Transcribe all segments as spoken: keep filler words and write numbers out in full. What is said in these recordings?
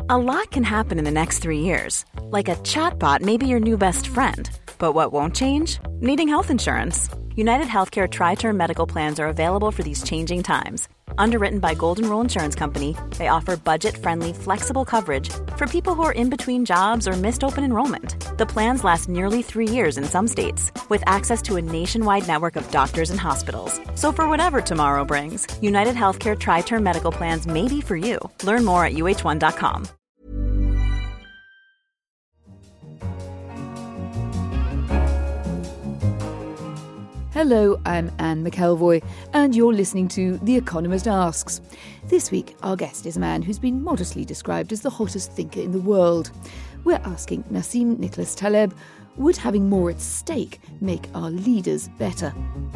A lot can happen in the next three years. Like a chatbot may be your new best friend. But what won't change? Needing health insurance. United Healthcare Tri-Term Medical Plans are available for these changing times. Underwritten by Golden Rule Insurance Company, they offer budget-friendly, flexible coverage for people who are in between jobs or missed open enrollment. The plans last nearly three years in some states, with access to a nationwide network of doctors and hospitals. So for whatever tomorrow brings, United Healthcare Tri-Term Medical Plans may be for you. Learn more at U H one dot com. Hello, I'm Anne McElvoy, and you're listening to The Economist Asks. This week, our guest is a man who's been modestly described as the hottest thinker in the world. We're asking Nassim Nicholas Taleb, would having more at stake make our leaders better?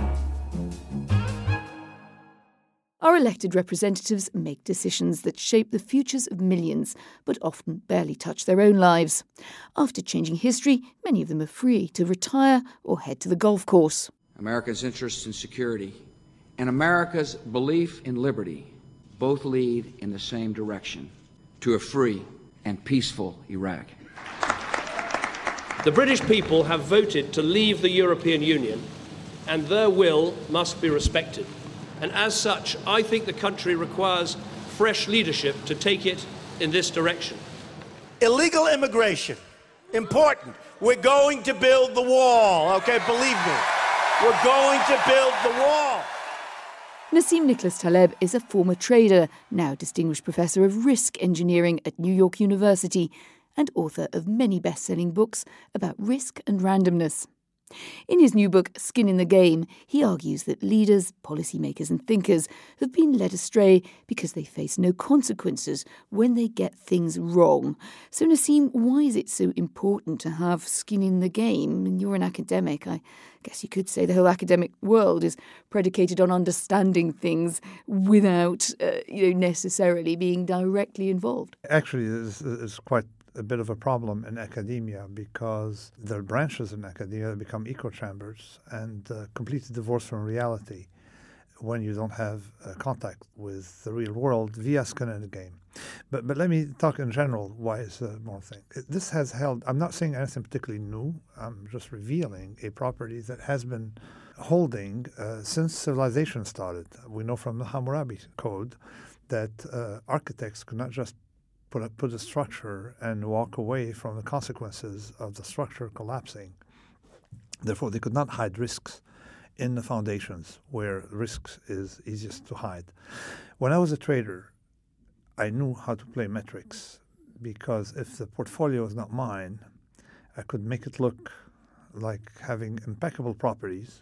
Our elected representatives make decisions that shape the futures of millions, but often barely touch their own lives. After changing history, many of them are free to retire or head to the golf course. America's interests in security and America's belief in liberty both lead in the same direction, to a free and peaceful Iraq. The British people have voted to leave the European Union, and their will must be respected. And as such, I think the country requires fresh leadership to take it in this direction. Illegal immigration, important. We're going to build the wall, okay, believe me. We're going to build the wall. Nassim Nicholas Taleb is a former trader, now Distinguished Professor of Risk Engineering at New York University, and author of many best-selling books about risk and randomness. In his new book, Skin in the Game, he argues that leaders, policymakers and thinkers have been led astray because they face no consequences when they get things wrong. So, Nassim, why is it so important to have skin in the game? And you're an academic. I guess you could say the whole academic world is predicated on understanding things without, uh, you know, necessarily being directly involved. Actually, it's, it's quite a bit of a problem in academia because there are branches in academia that become echo chambers and uh, completely divorced from reality when you don't have uh, contact with the real world via skin in the game. But but let me talk in general why it's a more thing. It, this has held, I'm not saying anything particularly new, I'm just revealing a property that has been holding uh, since civilization started. We know from the Hammurabi Code that uh, architects could not just Put a, put a structure and walk away from the consequences of the structure collapsing. Therefore, they could not hide risks in the foundations where risks is easiest to hide. When I was a trader, I knew how to play metrics because if the portfolio is not mine, I could make it look like having impeccable properties.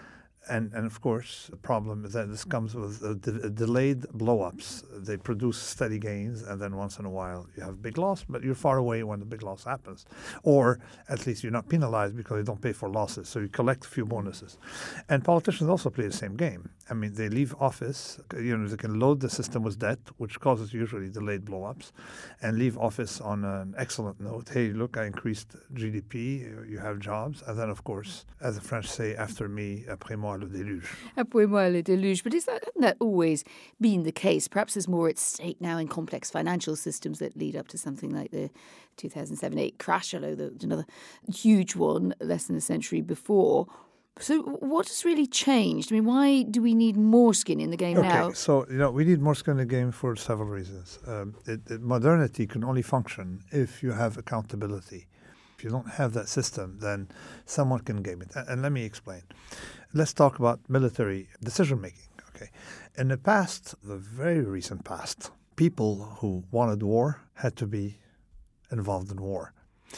And, and of course, the problem is that this comes with uh, de- delayed blow-ups. They produce steady gains, and then once in a while you have big loss, but you're far away when the big loss happens. Or at least you're not penalized because you don't pay for losses, so you collect a few bonuses. And politicians also play the same game. I mean, they leave office, you know, they can load the system with debt, which causes usually delayed blow-ups, and leave office on an excellent note. Hey, look, I increased G D P, you have jobs. And then, of course, as the French say, after me, après moi, le déluge. Après moi, le déluge. But is that, hasn't that always been the case? Perhaps there's more at stake now in complex financial systems that lead up to something like the two thousand seven eight crash, although there was another huge one less than a century before. So what has really changed? I mean, why do we need more skin in the game okay, now? Okay, so, you know, we need more skin in the game for several reasons. Um, it, it, modernity can only function if you have accountability. If you don't have that system, then someone can game it. And, and let me explain. Let's talk about military decision-making. Okay, in the past, the very recent past, people who wanted war had to be involved in war.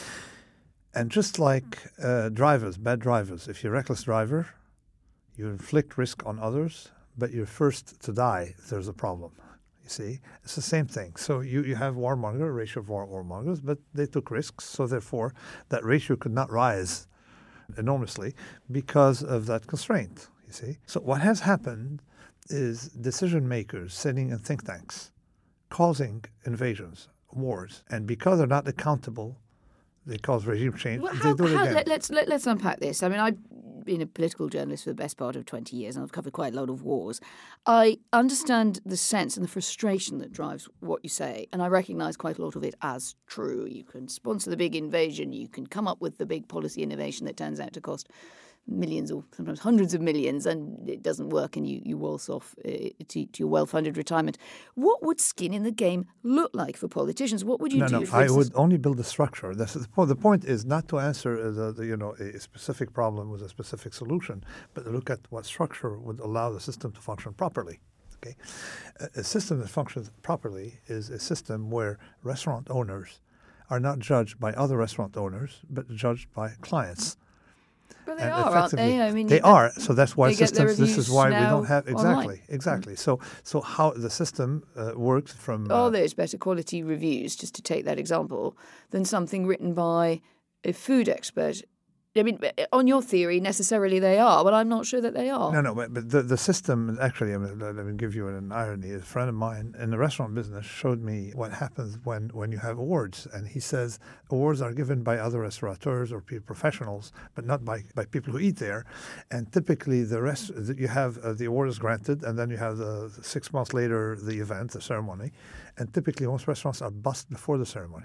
And just like uh, drivers, bad drivers, if you're a reckless driver, you inflict risk on others, but you're first to die if there's a problem. You see, it's the same thing. So you, you have warmonger, a ratio of war, warmongers, but they took risks, so therefore that ratio could not rise enormously because of that constraint, you see. So what has happened is decision makers sitting in think tanks causing invasions, wars, and because they're not accountable, they cause regime change. Well, they how, do it how, again. Let, let's let, let's unpack this. I mean, I been a political journalist for the best part of twenty years, and I've covered quite a lot of wars. I understand the sense and the frustration that drives what you say, and I recognise quite a lot of it as true. You can sponsor the big invasion, you can come up with the big policy innovation that turns out to cost millions or sometimes hundreds of millions, and it doesn't work, and you, you waltz off uh, to, to your well-funded retirement. What would skin in the game look like for politicians? What would you no, do? No, for I instance? would only build a structure. That's the point. The point is not to answer the, the, you know a specific problem with a specific solution, but to look at what structure would allow the system to function properly. Okay, a, a system that functions properly is a system where restaurant owners are not judged by other restaurant owners, but judged by clients. But they And are, aren't they? I mean, they are. So that's why they get their systems. This is reviews why we now don't have exactly, online. exactly. So, so how the system uh, works from. Oh, Uh, there's better quality reviews, just to take that example, than something written by a food expert. I mean, on your theory, necessarily they are, but I'm not sure that they are. No, no, but, but the, the system, actually, I mean, let me give you an irony. A friend of mine in the restaurant business showed me what happens when, when you have awards. And he says awards are given by other restaurateurs or people, professionals, but not by, by people who eat there. And typically the rest, you have uh, the award is granted, and then you have the six months later, the event, the ceremony. And typically most restaurants are bussed before the ceremony.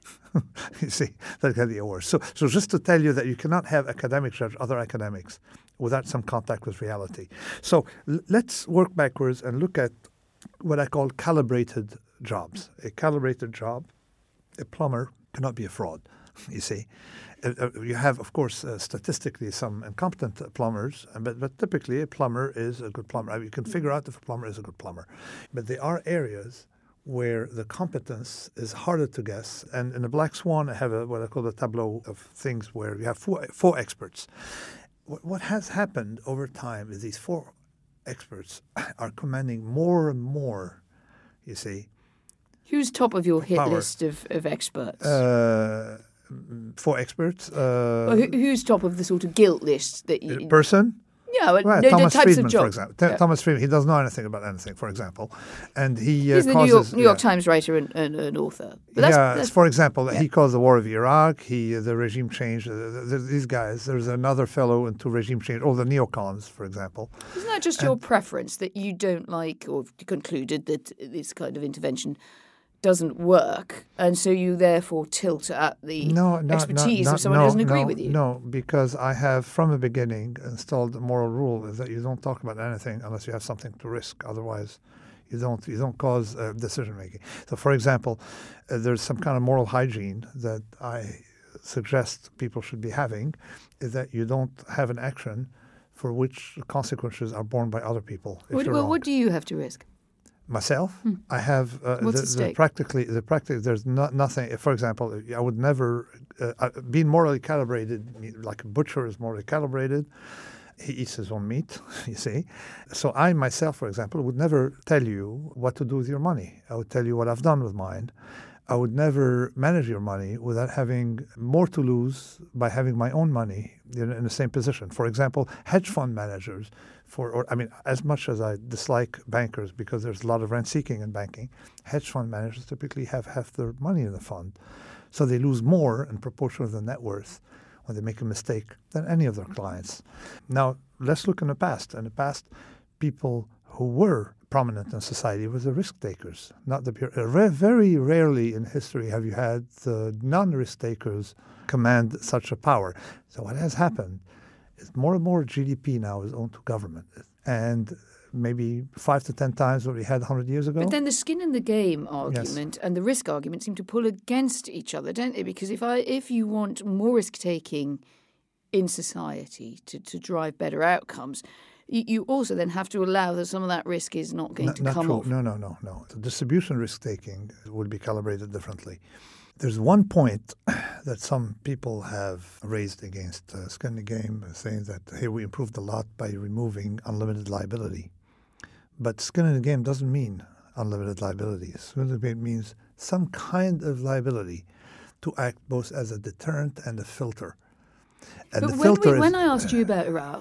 You see, that get the awards. So, so just to tell you that you cannot have academics judge other academics without some contact with reality. So l- let's work backwards and look at what I call calibrated jobs. A calibrated job, a plumber cannot be a fraud, you see. Uh, uh, you have, of course, uh, statistically some incompetent uh, plumbers, uh, but, but typically a plumber is a good plumber. I mean, you can figure out if a plumber is a good plumber. But there are areas where the competence is harder to guess. And in the Black Swan, I have a, what I call a tableau of things where you have four, four experts. What, what has happened over time is these four experts are commanding more and more, you see. Who's top of your hit Power. list of, of experts? Uh, four experts. Uh, Or who, who's top of the sort of guilt list that you... person? Yeah, well, Right, no, no Thomas types Friedman, of jobs. for example. Th- Yeah. Thomas Friedman, he doesn't know anything about anything, for example. And he uh, He's the causes... New York, New York yeah. Times writer and, and an author. But that's, yeah, that's, for example, yeah. he caused the war of Iraq. He, uh, the regime change. Uh, th- th- these guys. There's another fellow into regime change. All the neocons, for example. Isn't that just your preference that you don't like, or concluded that this kind of intervention doesn't work, and so you therefore tilt at the No, no, expertise no, no, of someone no, who doesn't agree no, with you? No, because I have from the beginning installed a moral rule is that you don't talk about anything unless you have something to risk. Otherwise, you don't you don't cause uh, decision making. So, for example, uh, there's some kind of moral hygiene that I suggest people should be having, is that you don't have an action for which the consequences are borne by other people. If What, you're well, wrong. what do you have to risk? Myself, hmm. I have uh, What's the, at stake? the practically the practically there's not nothing. For example, I would never uh, being morally calibrated, like a butcher is morally calibrated. He eats his own meat, you see. So I myself, for example, would never tell you what to do with your money. I would tell you what I've done with mine. I would never manage your money without having more to lose by having my own money in, in the same position. For example, hedge fund managers, for or I mean, as much as I dislike bankers because there's a lot of rent-seeking in banking, hedge fund managers typically have half their money in the fund. So they lose more in proportion to the net worth when they make a mistake than any of their clients. Now, let's look in the past. In the past, people who were prominent in society were the risk takers, not the pure. Uh, very rarely in history have you had the non-risk takers command such a power. So what has happened is more and more G D P now is owned to government, and maybe five to ten times what we had one hundred years ago. But then the skin in the game argument Yes. and the risk argument seem to pull against each other, don't they? Because if I if you want more risk taking in society to, to drive better outcomes, you, you also then have to allow that some of that risk is not going Not, to not come true. off. No, no, no, no. The distribution risk-taking would be calibrated differently. There's one point that some people have raised against uh, Skin in the Game, saying that, hey, we improved a lot by removing unlimited liability. But Skin in the Game doesn't mean unlimited liability. Skin in the Game means some kind of liability to act both as a deterrent and a filter. And But the when, filter we, is, when I asked you about Iraq,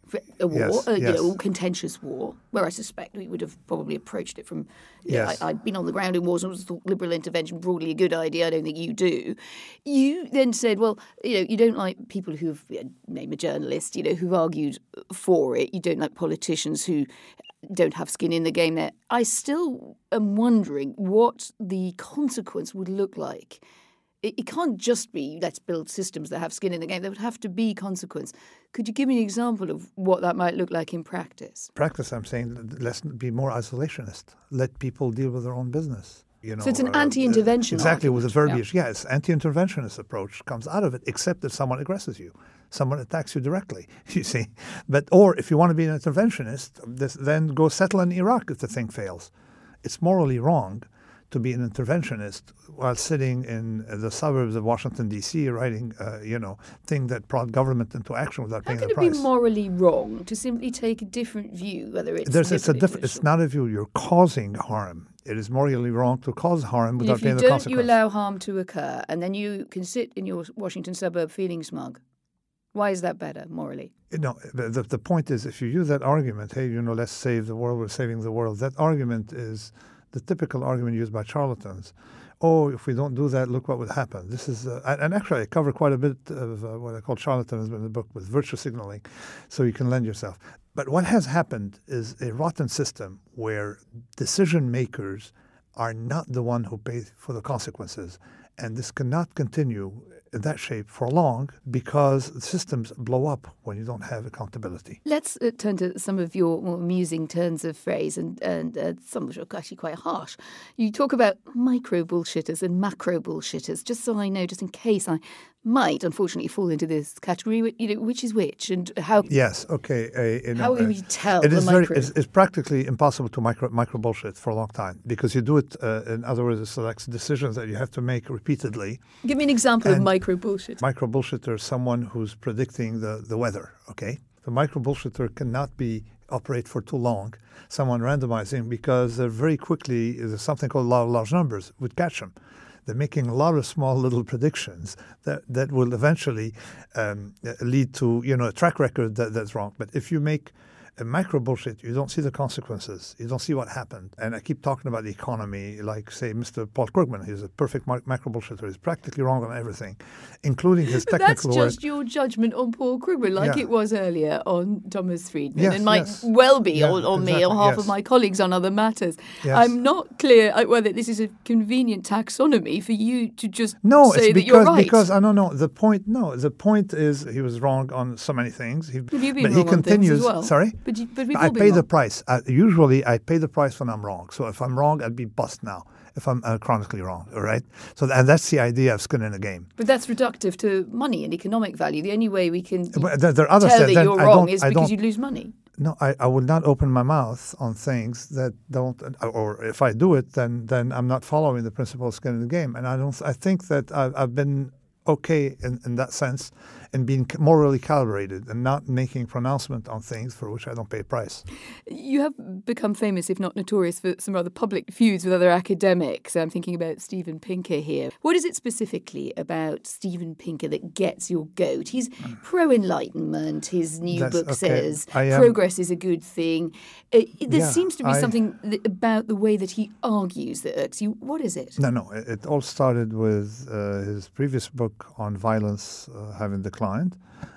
a war, Yes, a, you yes. know, contentious war, where I suspect we would have probably approached it from. Yeah, Yes. I, I'd been on the ground in wars and always thought liberal intervention broadly a good idea. I don't think you do. You then said, well, you know, you don't like people who've, you know, name a journalist, you know, who've argued for it. You don't like politicians who don't have skin in the game there. I still am wondering what the consequence would look like. It, it can't just be let's build systems that have skin in the game. There would have to be consequence. Could you give me an example of what that might look like in practice? Practice, I'm saying, let's be more isolationist. Let people deal with their own business. You know, So it's an uh, anti-intervention Exactly, argument, with the verbiage. Yeah. Yes, anti-interventionist approach comes out of it, except if someone aggresses you. Someone attacks you directly, you see. But or if you want to be an interventionist, this, then go settle in Iraq if the thing fails. It's morally wrong to be an interventionist while sitting in the suburbs of Washington, D C, writing, uh, you know, thing that brought government into action without How paying can the it be price. morally wrong to simply take a different view, whether it's There's, it's a liberal different. It's English not a view. You're causing harm. It is morally wrong to cause harm or- without If you paying the don't, consequence. you allow harm to occur, and then you can sit in your Washington suburb feeling smug. Why is that better morally? No, the, the, the point is, if you use that argument, hey, you know, let's save the world, we're saving the world, that argument is the typical argument used by charlatans. Oh, if we don't do that, look what would happen. This is, uh, and actually I cover quite a bit of uh, what I call charlatanism in the book with virtue signaling, so you can lend yourself. But what has happened is a rotten system where decision makers are not the one who pay for the consequences. And this cannot continue in that shape for long because systems blow up when you don't have accountability. Let's uh, turn to some of your more amusing turns of phrase, and, and uh, some which are actually quite harsh. You talk about micro bullshitters and macro bullshitters, just so I know, just in case I might, unfortunately, fall into this category, you know, which is which and how... Yes, okay. Uh, you know, How will uh, we tell it the is micro? very, it's, it's practically impossible to micro, micro bullshit for a long time because you do it, uh, in other words, it selects decisions that you have to make repeatedly. Give me an example of And micro bullshit. Micro bullshitter is someone who's predicting the, the weather, okay? The micro bullshitter cannot be operate for too long, someone randomizing, because they're very quickly, there's something called law of large numbers, would catch them. They're making a lot of small little predictions that, that will eventually um, lead to, you know, a track record that, that's wrong. But if you make a micro bullshit, you don't see the consequences. You don't see what happened. And I keep talking about the economy, like, say, Mister Paul Krugman. He's a perfect mi- micro bullshitter. He's practically wrong on everything, including his But technical that's work. just your judgment on Paul Krugman, like Yeah. it was earlier on Thomas Friedman, Yes, and might yes. well be Yeah, on, on me exactly, or half yes. of my colleagues on other matters. Yes. I'm not clear uh, whether this is a convenient taxonomy for you to just No, say it's that you're because right. because I don't know the point. No, the point is he was wrong on so many things. He, Have you been but wrong he on things continues. as well? Sorry, But, you, but we've I all been pay the wrong. price. I, usually, I pay the price when I'm wrong. So if I'm wrong, I'd be bust now. If I'm uh, chronically wrong, all right. So th- and that's the idea of skin in the game. But that's reductive to money and economic value. The only way we can But there, there are other tell steps. that Then you're I wrong don't- is I because don't- you lose money. No, I, I will not open my mouth on things that don't, or if I do it, then then I'm not following the principle of skin in the game. And I don't. I think that I've, I've been okay in, in that sense, and being morally calibrated and not making pronouncement on things for which I don't pay a price. You have become famous, if not notorious, for some rather public feuds with other academics. I'm thinking about Steven Pinker here. What is it specifically about Steven Pinker that gets your goat? He's pro-enlightenment. His new That's- book okay. says I am- progress is a good thing. Uh, there Yeah, seems to be I- something th- about the way that he argues that irks you. What is it? No, no. It, it all started with uh, his previous book on violence uh, having declined.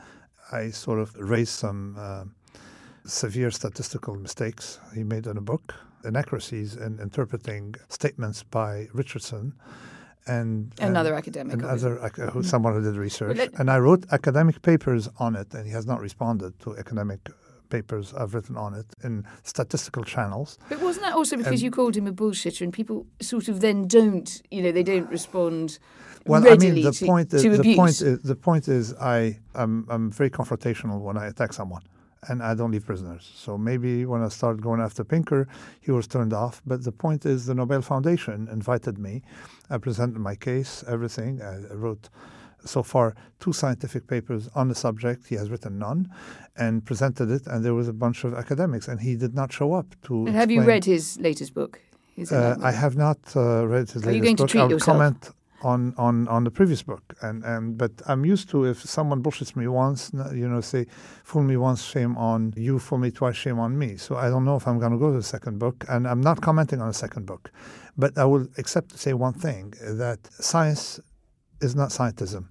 I sort of raised some uh, severe statistical mistakes he made in a book, inaccuracies in interpreting statements by Richardson and Another and academic, another ac- who someone who did research. Well, let- and I wrote academic papers on it, and he has not responded to academic papers I've written on it in statistical channels. But wasn't that also because Um, you called him a bullshitter and people sort of then don't, you know, they don't respond Well, I readily mean, the to, point is to the abuse? point is the point is I I'm I'm very confrontational when I attack someone, and I don't leave prisoners. So maybe when I started going after Pinker, he was turned off. But the point is, the Nobel Foundation invited me. I presented my case, everything. I wrote so far two scientific papers on the subject. He has written none, and presented it. And there was a bunch of academics, and he did not show up to. And have you explain- read his latest book? His Uh, Enlightenment? I have not uh, read his Are you latest going to book. treat I'll yourself? comment on, on, on the previous book. And, and But I'm used to, if someone bullshits me once, you know, say, fool me once, shame on you, fool me twice, shame on me. So I don't know if I'm going to go to the second book, and I'm not commenting on the second book. But I will accept to say one thing, that science is not scientism.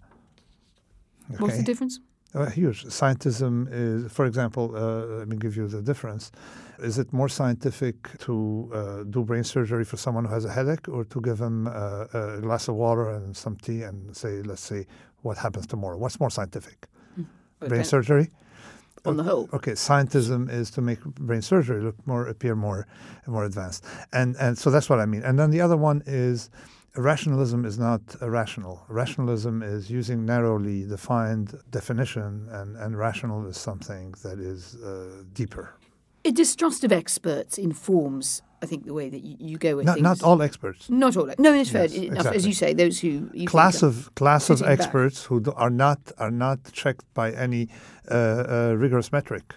Okay? What's the difference? Uh, huge. Scientism is, for example, uh, let me give you the difference. Is it more scientific to uh, do brain surgery for someone who has a headache, or to give him uh, a glass of water and some tea and say, let's say, what happens tomorrow? What's more scientific? Hmm. Brain surgery? On the whole. Okay, scientism is to make brain surgery look more, appear more, more advanced. And, and so that's what I mean. And then the other one is, rationalism is not irrational. Rationalism is using narrowly defined definition, and, and rational is something that is uh, deeper. A distrust of experts informs, I think, the way that you, you go with not, things. Not all experts. Not all. No, it's fair. Yes, Enough, exactly. As you say, those who you class think of class of experts back. who do, are not are not checked by any uh, uh, rigorous metric.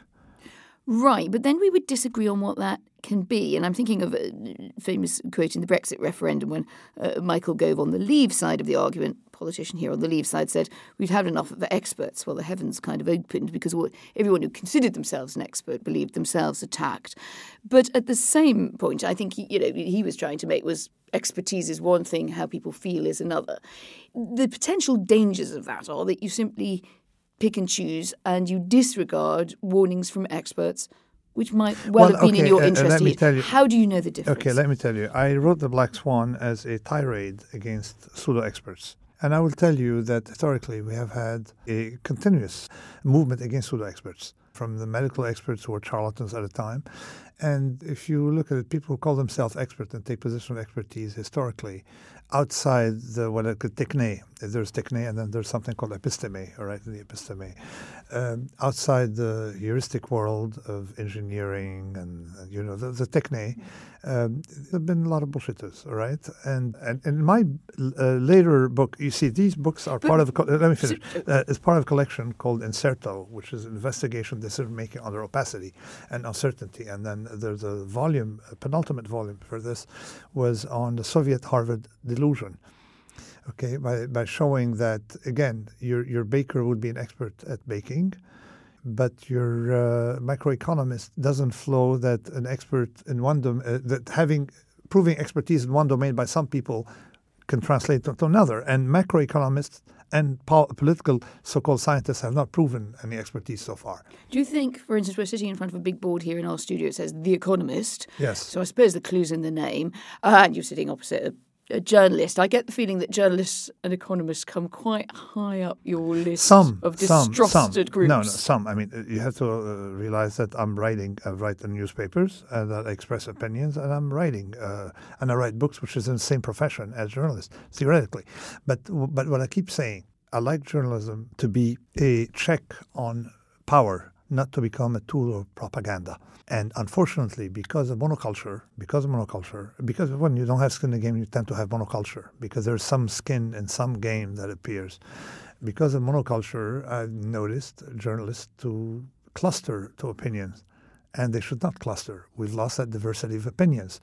Right, but then we would disagree on what that can be. And I'm thinking of a famous quote in the Brexit referendum when uh, Michael Gove on the Leave side of the argument, politician here on the Leave side, said, we've had enough of the experts. Well, the heavens kind of opened because everyone who considered themselves an expert believed themselves attacked. But at the same point, I think he, you know, he was trying to make was expertise is one thing, how people feel is another. The potential dangers of that are that you simply pick and choose and you disregard warnings from experts, which might well, well have been okay, in your uh, interest. let me tell you, how do you know the difference? Okay, let me tell you. I wrote The Black Swan as a tirade against pseudo-experts. And I will tell you that historically we have had a continuous movement against pseudo-experts, from the medical experts who were charlatans at the time. And if you look at it, people who call themselves experts and take position of expertise historically, outside the what I could techne, there's techne, and then there's something called episteme, all right, the episteme. Um, outside the heuristic world of engineering and, and you know the, the techne, um, there have been a lot of bullshitters, all right. And and in my uh, later book, you see, these books are but, part of. A co- let me finish. Uh, it's part of a collection called Incerto, which is investigation, decision making under opacity and uncertainty. And then there's a volume, a penultimate volume for this, was on the Soviet Harvard delusion. Okay, by by showing that again, your your baker would be an expert at baking, but your uh, microeconomist doesn't flow that an expert in one dom- uh, that having proving expertise in one domain by some people can translate to, to another, and macroeconomists and po- political so-called scientists have not proven any expertise so far. Do you think, for instance, we're sitting in front of a big board here in our studio, it says The Economist. Yes. So I suppose the clue's in the name, uh, and you're sitting opposite a A journalist. I get the feeling that journalists and economists come quite high up your list some, of distrusted some, some. groups. No, no, some. I mean, you have to uh, realize that I'm writing, I write in newspapers, uh, that I express opinions, and I'm writing, uh, and I write books, which is in the same profession as journalists, theoretically. But, but what I keep saying, I like journalism to be a check on power, not to become a tool of propaganda. And unfortunately, because of monoculture, because of monoculture, because when you don't have skin in the game, you tend to have monoculture, because there's some skin in some game that appears. Because of monoculture, I've noticed journalists to cluster to opinions, and they should not cluster. We've lost that diversity of opinions.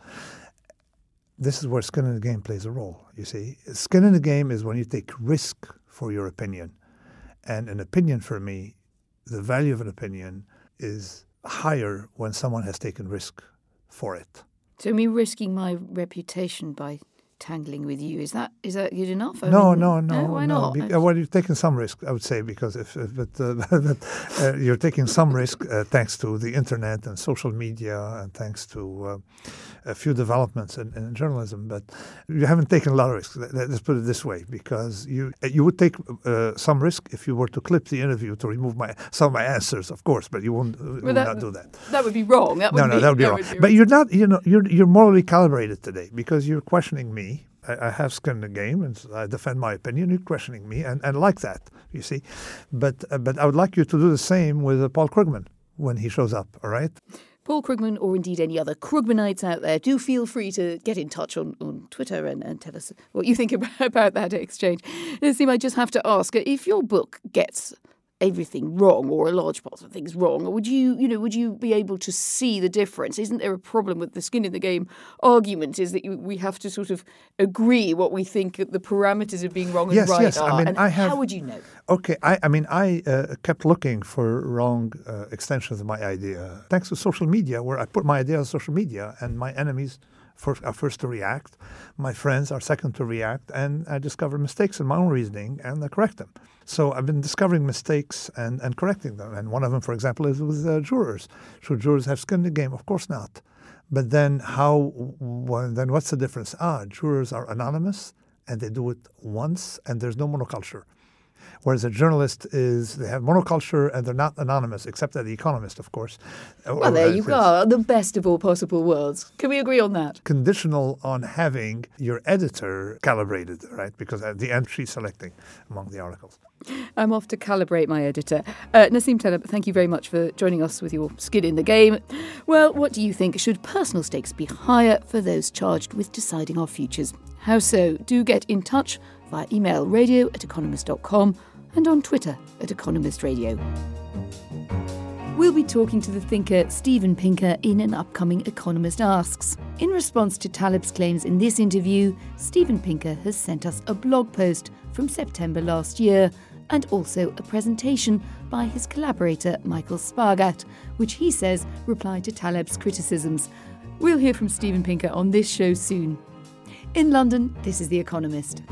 This is where skin in the game plays a role, you see. Skin in the game is when you take risk for your opinion. And an opinion for me, the value of an opinion is higher when someone has taken risk for it. So me risking my reputation by tangling with you, is that is that good enough? I no, mean, no, no, no. Why no. not? Be- well, you're taking some risk, I would say, because if, if but, uh, but uh, you're taking some risk uh, thanks to the internet and social media, and thanks to uh, a few developments in, in journalism. But you haven't taken a lot of risks. Let's put it this way, because you you would take uh, some risk if you were to clip the interview to remove my some of my answers, of course. But you won't uh, would that, not do that. That would be wrong. That would no, no, be, that would be that wrong. Would be but wrong. you're not. You know, you're you're morally calibrated today, because you're questioning me. I, I have skin in the game, and I defend my opinion. You're questioning me, and, and like that, you see. But uh, but I would like you to do the same with uh, Paul Krugman when he shows up. All right. Paul Krugman, or indeed any other Krugmanites out there, do feel free to get in touch on, on Twitter and, and tell us what you think about, about that exchange. Nassim, I just have to ask, if your book gets everything wrong or a large part of things wrong? Or would you, you know, would you be able to see the difference? Isn't there a problem with the skin in the game argument is that you, we have to sort of agree what we think the parameters of being wrong and yes, right yes. are? I mean, and I have, how would you know? Okay, I, I mean, I uh, kept looking for wrong uh, extensions of my idea. Thanks to social media, where I put my idea on social media, and my enemies first, are first to react, my friends are second to react, and I discover mistakes in my own reasoning, and I correct them. So I've been discovering mistakes and, and correcting them. And one of them, for example, is with uh, jurors. Should jurors have skin in the game? Of course not. But then how? Well, then what's the difference? Ah, jurors are anonymous, and they do it once, and there's no monoculture. Whereas a journalist is, they have monoculture and they're not anonymous, except at The Economist, of course. Well, there you go. The best of all possible worlds. Can we agree on that? Conditional on having your editor calibrated, right? Because at the end, she's selecting among the articles. I'm off to calibrate my editor. Uh, Nassim Taleb, thank you very much for joining us with your skin in the game. Well, what do you think? Should personal stakes be higher for those charged with deciding our futures? How so? Do get in touch via email radio at economist dot com and on Twitter at Economist Radio. We'll be talking to the thinker Steven Pinker in an upcoming Economist Asks. In response to Taleb's claims in this interview, Steven Pinker has sent us a blog post from September last year and also a presentation by his collaborator Michael Spargat, which he says replied to Taleb's criticisms. We'll hear from Steven Pinker on this show soon. In London, this is The Economist.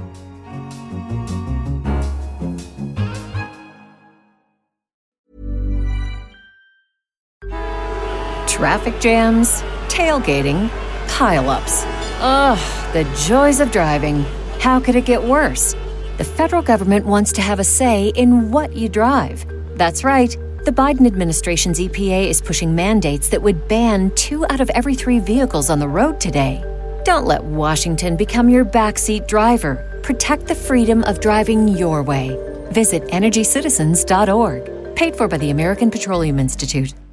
Traffic jams, tailgating, pile-ups. Ugh, the joys of driving. How could it get worse? The federal government wants to have a say in what you drive. That's right. The Biden administration's E P A is pushing mandates that would ban two out of every three vehicles on the road today. Don't let Washington become your backseat driver. Protect the freedom of driving your way. Visit energy citizens dot org. Paid for by the American Petroleum Institute.